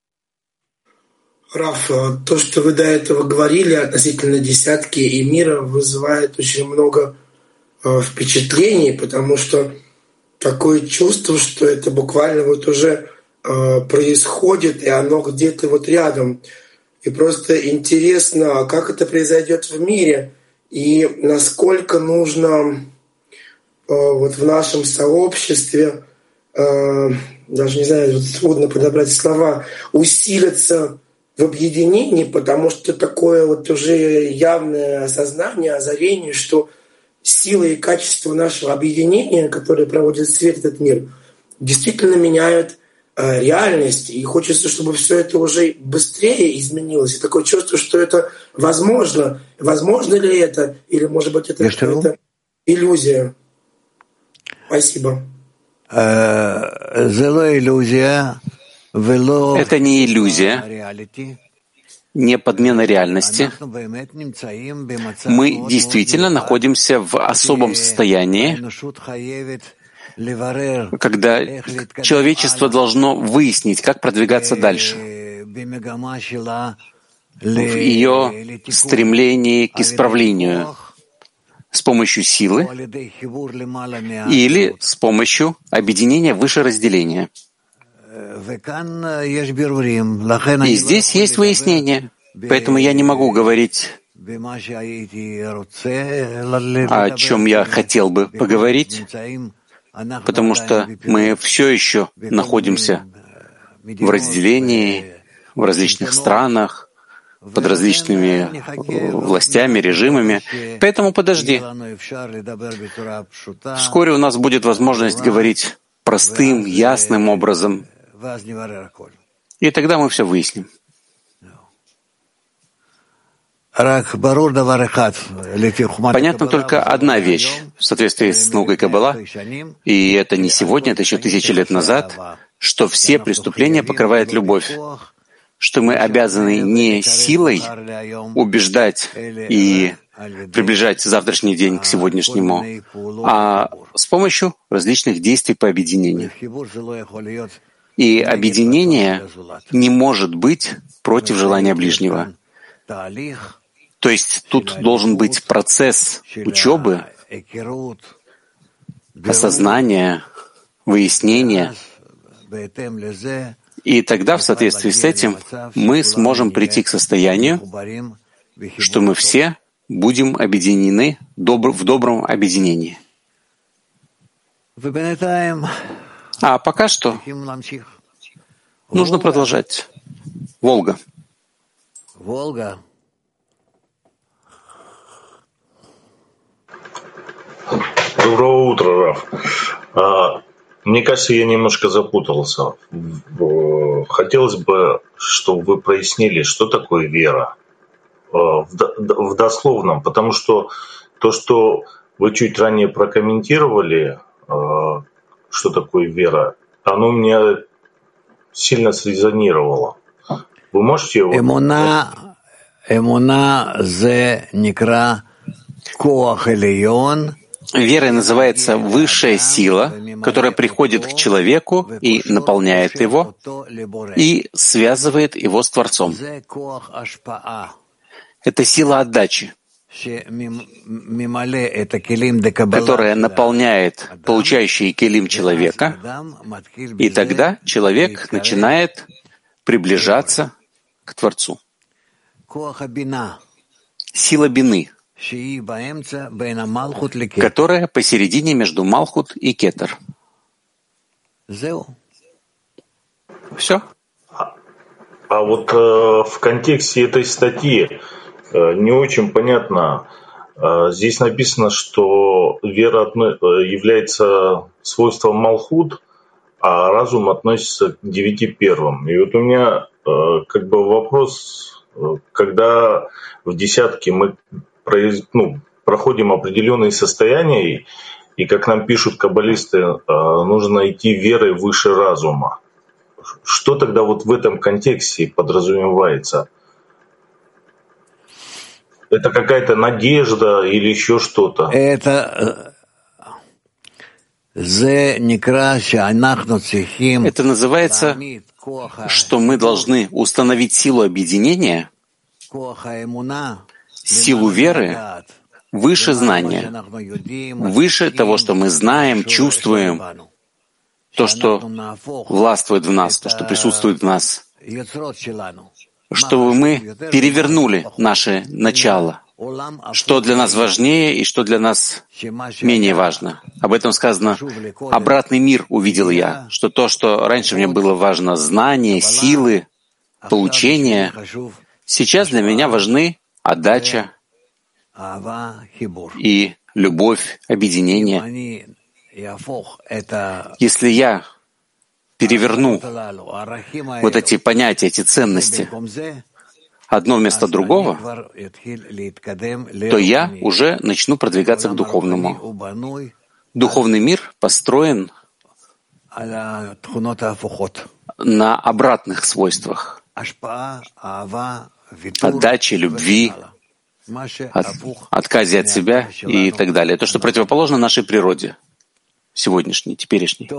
Раф, то, что вы до этого говорили относительно десятки и мира, вызывает очень много впечатлений, потому что такое чувство, что это буквально вот уже происходит, и оно где-то вот рядом. И просто интересно, как это произойдет в мире, и насколько нужно вот в нашем сообществе, даже не знаю, вот трудно подобрать слова, усилиться в объединении, потому что такое вот уже явное осознание, озарение, что сила и качество нашего объединения, которое проводит свет этот мир, действительно меняют реальность, и хочется, чтобы все это уже быстрее изменилось. И такое чувство, что это возможно. Возможно ли это? Или, может быть, это какая-то иллюзия? Спасибо. Это не иллюзия, не подмена реальности. Мы действительно находимся в особом состоянии, когда человечество должно выяснить, как продвигаться дальше в ее стремлении к исправлению с помощью силы или с помощью объединения выше разделения. И здесь есть выяснение, поэтому я не могу говорить, о чем я хотел бы поговорить, потому что мы все еще находимся в разделении, в различных странах, под различными властями, режимами. Поэтому подожди. Вскоре у нас будет возможность говорить простым, ясным образом. И тогда мы все выясним. Понятна только одна вещь в соответствии с наукой Каббала, и это не сегодня, это еще 1000 лет назад, что все преступления покрывает любовь, что мы обязаны не силой убеждать и приближать завтрашний день к сегодняшнему, а с помощью различных действий по объединению. И объединение не может быть против желания ближнего. То есть тут должен быть процесс учебы, осознания, выяснения. И тогда, в соответствии с этим, мы сможем прийти к состоянию, что мы все будем объединены в добром объединении. А пока что нужно продолжать. Волга. Доброе утро, Раф. Мне кажется, я немножко запутался. Хотелось бы, чтобы вы прояснили, что такое вера в дословном, потому что то, что вы чуть ранее прокомментировали, что такое вера, оно у меня сильно срезонировало. Вы можете его... Эмуна зе никра коах элион. Верой называется высшая сила, которая приходит к человеку и наполняет его, и связывает его с Творцом. Это сила отдачи, которая наполняет получающий келим человека, и тогда человек начинает приближаться к Творцу. Сила бины, которая посередине между Малхут и Кетер. Все. А вот в контексте этой статьи не очень понятно. Здесь написано, что вера является свойством Малхут, а разум относится к 9 первым. И вот у меня как бы вопрос, когда в десятке мы проходим определенные состояния, и, как нам пишут каббалисты, нужно идти верой выше разума. Что тогда вот в этом контексте подразумевается? Это какая-то надежда или еще что-то? Это называется, что мы должны установить силу объединения, силу веры выше знания, выше того, что мы знаем, чувствуем, то, что властвует в нас, то, что присутствует в нас, чтобы мы перевернули наше начало, что для нас важнее и что для нас менее важно. Об этом сказано: «Обратный мир увидел я», что то, что раньше мне было важно, знания, силы, получения, сейчас для меня важны отдача и любовь, объединение. Если я переверну вот эти понятия, эти ценности одно вместо другого, то я уже начну продвигаться к духовному. Духовный мир построен на обратных свойствах отдачи, любви, отказе от себя и так далее. То, что противоположно нашей природе, сегодняшней, теперешней.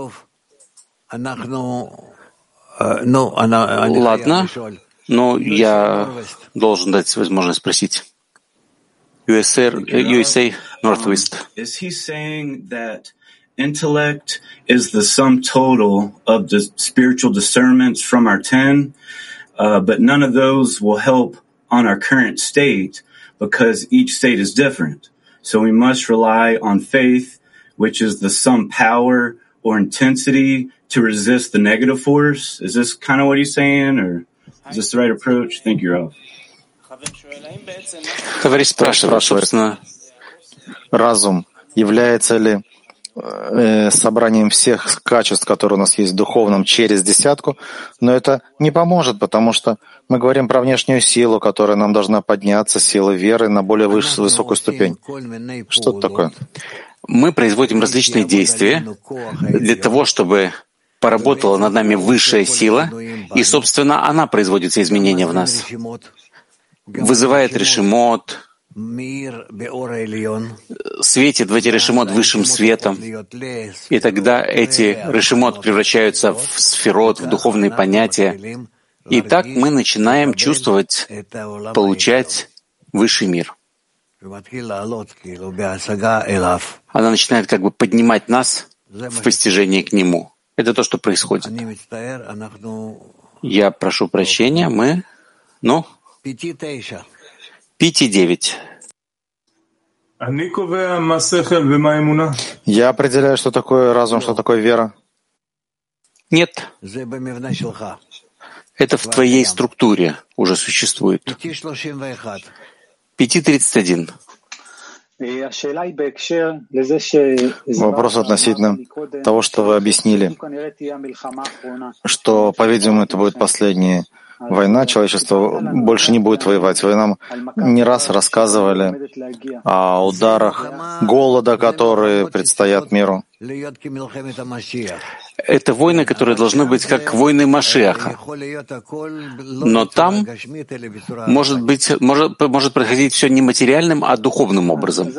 Ладно, но я должен дать возможность спросить. USA Northwest. Is he saying that intellect is the sum total of the spiritual discernments from our 10, but none of those will help on our current state because each state is different. So we must rely on faith, which is the sum power or intensity to resist the negative force? Is this kind of what he's saying, or is this the right approach? Thank you, Rav. Товарищ спрашивает, собственно, разум является ли собранием всех качеств, которые у нас есть в духовном, через десятку, но это не поможет, потому что мы говорим про внешнюю силу, которая нам должна подняться, сила веры на более высокую ступень. Что это такое? Мы производим различные действия для того, чтобы поработала над нами высшая сила, и, собственно, она производит все изменения в нас. Вызывает решимот, светит в эти решимот высшим светом, и тогда эти решимот превращаются в сферот, в духовные понятия, и так мы начинаем чувствовать, получать высший мир. Она начинает как бы поднимать нас в постижении к Нему. Это то, что происходит. Я прошу прощения, мы... 5:9. Я определяю, что такое разум, что такое вера. Нет. Это в твоей структуре уже существует. 5:31. Вопрос относительно того, что вы объяснили, что, по-видимому, это будет последняя война, человечество больше не будет воевать. Вы нам не раз рассказывали о ударах голода, которые предстоят миру. Это войны, которые должны быть как войны Машиаха. Но там может происходить все не материальным, а духовным образом.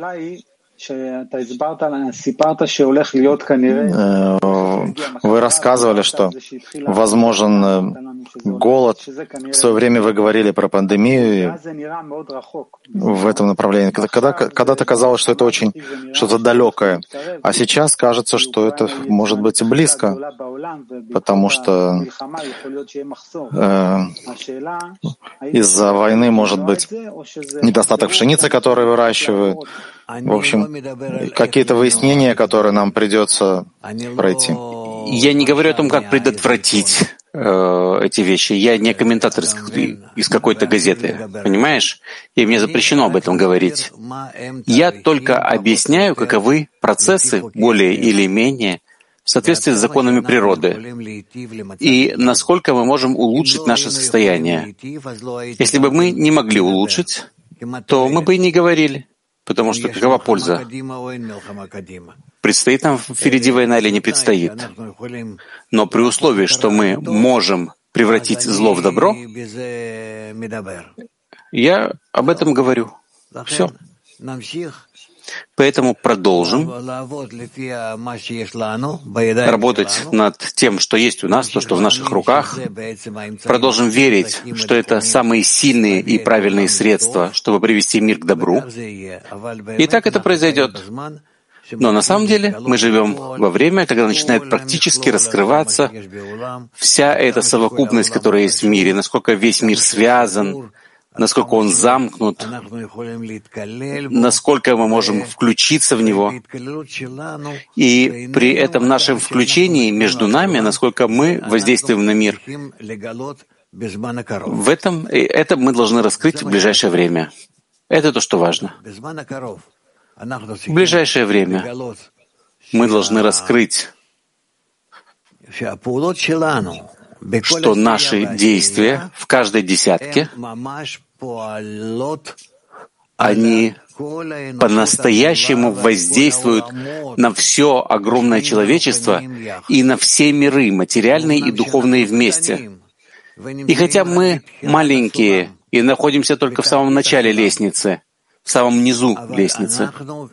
Вы рассказывали, что возможен голод. В свое время вы говорили про пандемию в этом направлении. Когда-то казалось, что это очень что-то далекое. А сейчас кажется, что это может быть близко, потому что из-за войны может быть недостаток пшеницы, которую выращивают. В общем, какие-то выяснения, которые нам придется пройти. Я не говорю о том, как предотвратить эти вещи. Я не комментатор из какой-то газеты, понимаешь? И мне запрещено об этом говорить. Я только объясняю, каковы процессы более или менее в соответствии с законами природы и насколько мы можем улучшить наше состояние. Если бы мы не могли улучшить, то мы бы и не говорили. Потому что какова польза? Предстоит нам впереди война или не предстоит? Но при условии, что мы можем превратить зло в добро, я об этом говорю. Все. Поэтому продолжим работать над тем, что есть у нас, то, что в наших руках. Продолжим верить, что это самые сильные и правильные средства, чтобы привести мир к добру. И так это произойдет. Но на самом деле мы живем во время, когда начинает практически раскрываться вся эта совокупность, которая есть в мире, насколько весь мир связан, насколько он замкнут, насколько мы можем включиться в него. И при этом нашем включении между нами, насколько мы воздействуем на мир, это мы должны раскрыть в ближайшее время. Это то, что важно. В ближайшее время мы должны раскрыть, что наши действия в каждой десятке, они по-настоящему воздействуют на все огромное человечество и на все миры, материальные и духовные вместе. И хотя мы маленькие и находимся только в самом начале лестницы, в самом низу лестницы,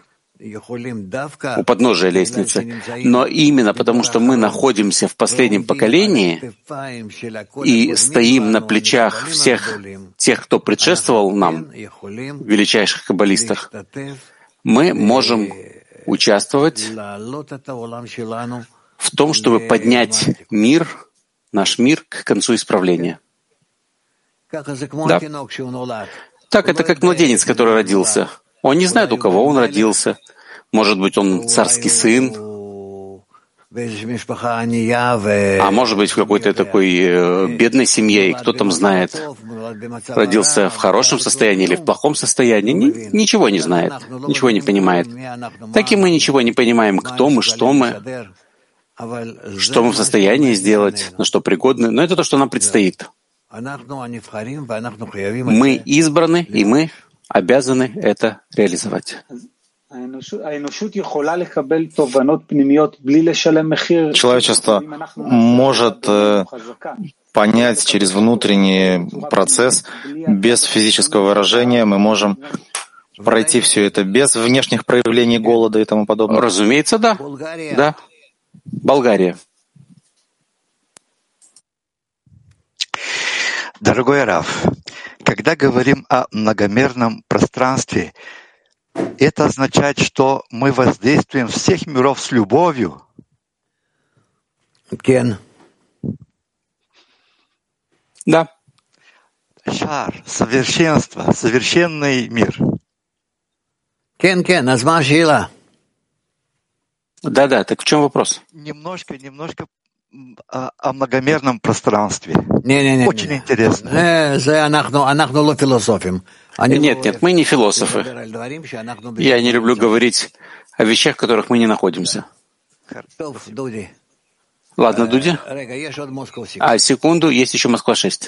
у подножия лестницы. Но именно потому, что мы находимся в последнем поколении и стоим на плечах всех тех, кто предшествовал нам, величайших каббалистах, мы можем участвовать в том, чтобы поднять мир, наш мир, к концу исправления. Да. Так это как младенец, который родился. Он не знает, у кого он родился. Может быть, он царский сын, А может быть, в какой-то такой бедной семье, и кто там знает, родился в хорошем состоянии или в плохом состоянии, ничего не знает, ничего не понимает. Так и мы ничего не понимаем, кто мы, что мы в состоянии сделать, на что пригодны. Но это то, что нам предстоит. Мы избраны, и мы обязаны это реализовать. Человечество может понять через внутренний процесс, без физического выражения. Мы можем пройти все это без внешних проявлений голода и тому подобное. Разумеется, да. Да. Болгария. Дорогой Рав, когда говорим о многомерном пространстве, это означает, что мы воздействуем всех миров с любовью? Кен. Да. Шар, совершенство, совершенный мир. Кен, Азмашила. Да, так в чем вопрос? Немножко о многомерном пространстве. Очень интересно. Нет, мы не философы. Я не люблю говорить о вещах, в которых мы не находимся. Ладно, Дуди. А секунду, есть еще Москва-6.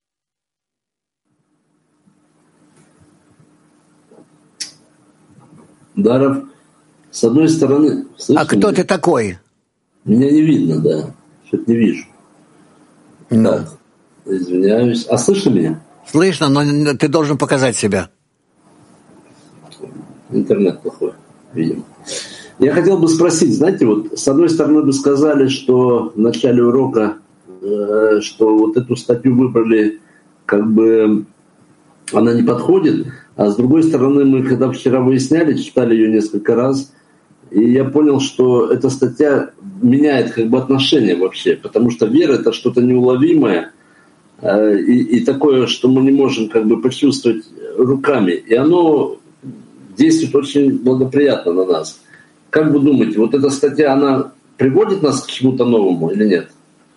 Даров, с одной стороны... А кто ты такой? Меня не видно, да. Что-то не вижу. Так, извиняюсь. А слышно меня? Слышно, но ты должен показать себя. Интернет плохой, видимо. Я хотел бы спросить, знаете, вот с одной стороны вы сказали, что в начале урока, что вот эту статью выбрали, как бы она не подходит, а с другой стороны мы, когда вчера выясняли, читали ее несколько раз, и я понял, что эта статья меняет как бы отношение вообще, потому что вера — это что-то неуловимое и такое, что мы не можем как бы почувствовать руками, и оно действует очень благоприятно на нас. Как вы думаете, вот эта статья, она приводит нас к чему-то новому или нет?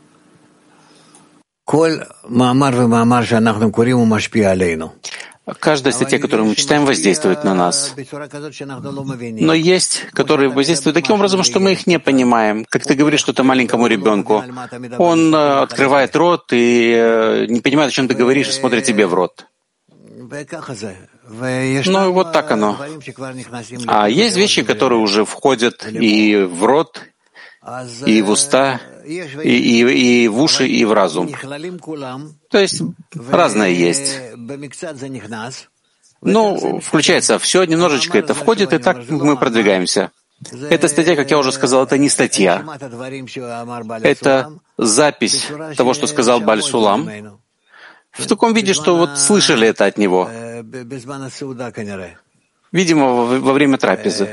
Каждая статья, которую мы читаем, воздействует на нас. Но есть, которые воздействуют таким образом, что мы их не понимаем. Как ты говоришь что-то маленькому ребенку, он открывает рот и не понимает, о чем ты говоришь, и смотрит тебе в рот. Ну и вот так оно. А есть вещи, которые уже входят и в рот, и в уста, и в уши, и в разум. То есть разное есть. Ну, включается все, немножечко это входит, и так мы продвигаемся. Эта статья, как я уже сказал, это не статья. Это запись того, что сказал Бааль Сулам, в таком виде, что вот слышали это от него. Видимо, во время трапезы.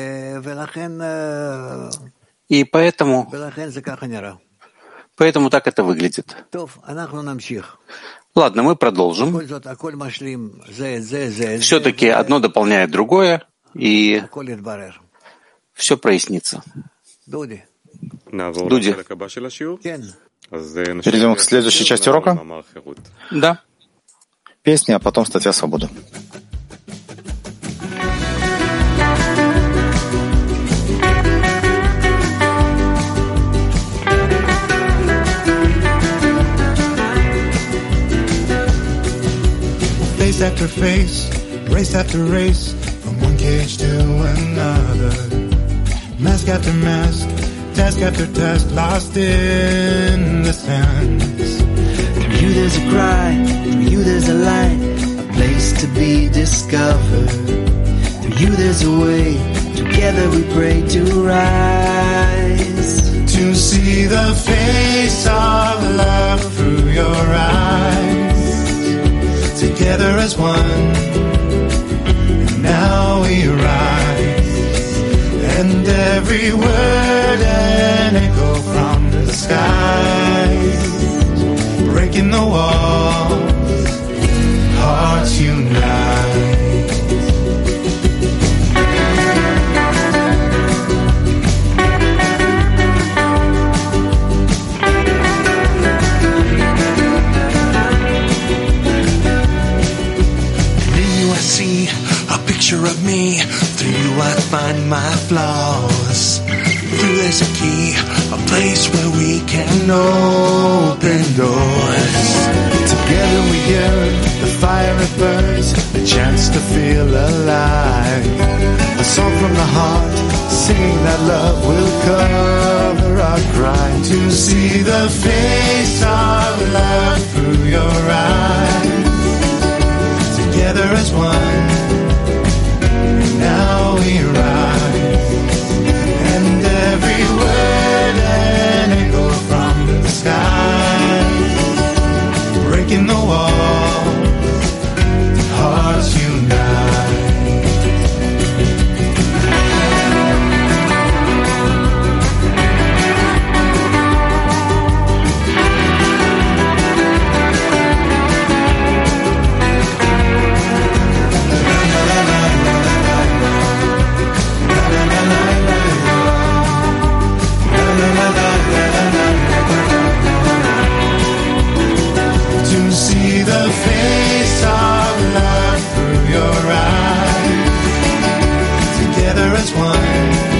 И поэтому так это выглядит. Ладно, мы продолжим. Все-таки одно дополняет другое, и все прояснится. Дуди. Перейдем к следующей части урока. Да. Песня, а потом статья «Свобода». Face after face, race after race, from one cage to another. Mask after mask, task after task, lost in the sands. Through you there's a cry, through you there's a light, a place to be discovered. Through you there's a way, together we pray to rise. To see the face of love through your eyes. Together as one, and now we rise, and every word an echo from the skies, breaking the walls, hearts unite. and open doors. Together we yearn, the fire it burns, a chance to feel alive. A song from the heart, singing that love will cover our crime. To see the face of love through your eyes. Together as one, and now we rise. And every word an echo from the sky, breaking the wall, hearts unite. To see the face of love through your eyes, together as one.